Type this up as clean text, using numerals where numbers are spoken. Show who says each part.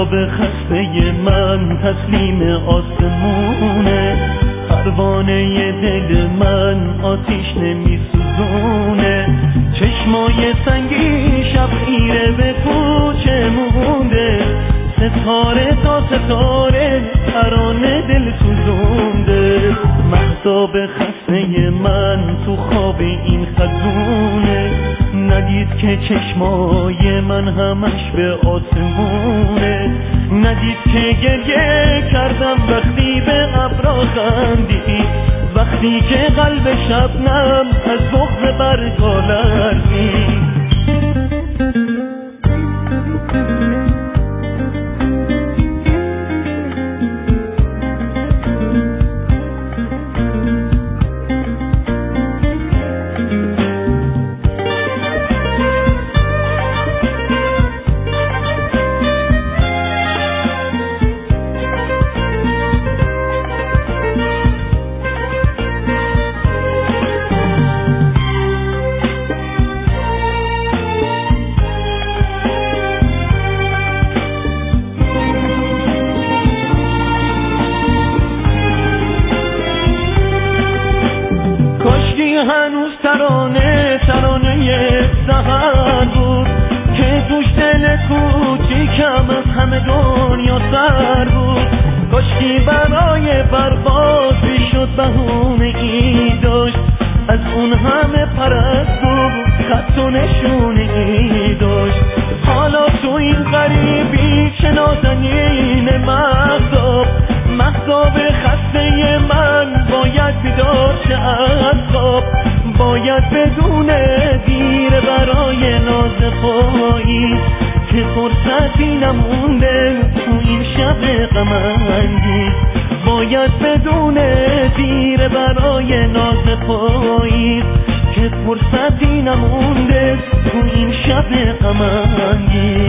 Speaker 1: مهتاب خسته من تسلیم آسمونه، پروانه دل من آتیش نمیسوزونه، چشمای سنگی شب خیره به کوچه مونده، ستاره تا ستاره ترانه دل سوزونده. مهتاب خسته من تو خواب این خزونه، ندید که چشمای من همش به آسمونه، ندید که گریه کردم وقتی به ابرا خندید، وقتی که قلب شبنم از بغض برگا لرزید. هنوز ترانه سحر بود که توش دل کوچیکم از همه دنیا سر بود، کاشکی برای پرواز میشد بهونه ای داشت، از اون همه پرستو خط و نشونه ای داشت. حالا تو این غریبی چه نازنین مهتاب خسته من باید بیدار شه از خواب، باید بدونه دیر برای ناز پاییز که فرصتی نمونده تو این شب غم انگیز، باید بدونه دیر برای ناز پاییز که فرصتی نمونده تو این شب غم انگیز.